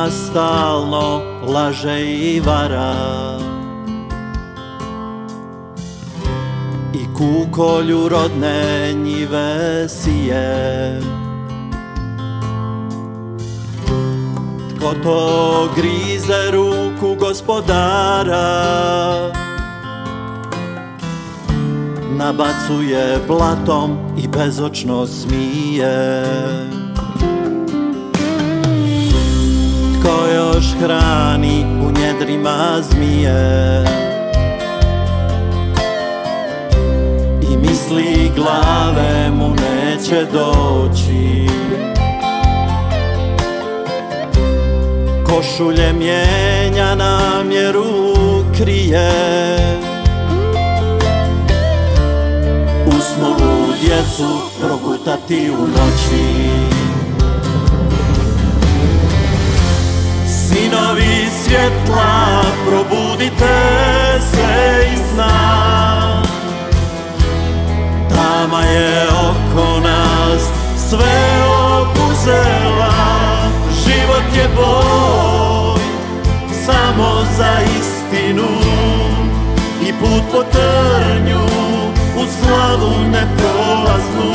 nas stalno laže i vara, i kukolju rodne njive sije. Tko to grize ruku gospodara, nabacuje blatom i bezočno smije. Tko još hrani u njedrima zmije i misli glave mu neće doći. Košulje mijenja, namjeru krije, usnulu djecu progutati u noći. Sinovi svjetla, probudite se iz sna, tama je oko nas sve obuzela. Život je boj samo za istinu i put po trnju u slavu neprolaznu.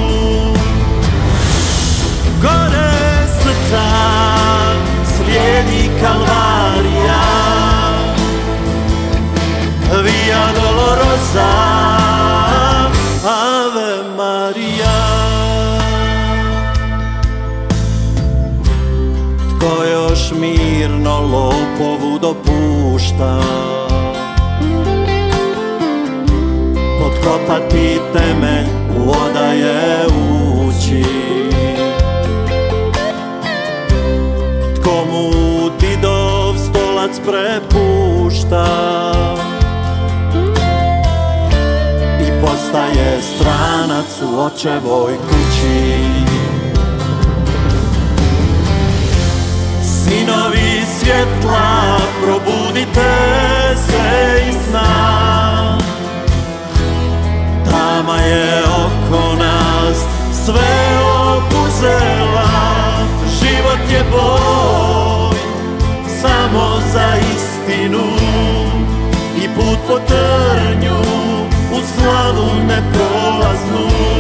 Gore srca slijedi kalvarija, Via Dolorosa, Ave Maria. Tko još mirno lopovu dopušta potkopati temelj, u odaje ući? Tko mu didov stolac prepušta i postaje stranac u očevoj kući? Sinovi svjetla, probudite se iz sna, tama je oko nas sve obuzela. Život je boj samo za istinu i put po trnju u slavu neprolaznu.